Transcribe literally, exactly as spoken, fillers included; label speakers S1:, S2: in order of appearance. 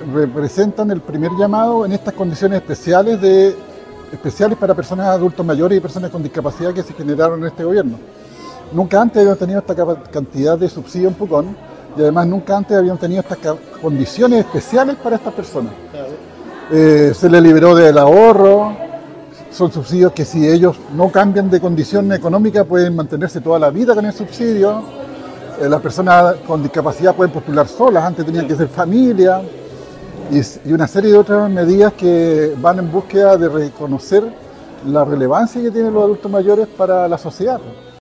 S1: representan el primer llamado en estas condiciones especiales, de, especiales para personas adultos mayores y personas con discapacidad que se generaron en este gobierno. Nunca antes habíamos tenido esta cantidad de subsidio en Pucón y además nunca antes habíamos tenido estas condiciones especiales para estas personas. Claro. Eh, se les liberó del ahorro, son subsidios que si ellos no cambian de condición económica pueden mantenerse toda la vida con el subsidio. Eh, las personas con discapacidad pueden postular solas, antes tenían que ser familia, y, y una serie de otras medidas que van en búsqueda de reconocer la relevancia que tienen los adultos mayores para la sociedad.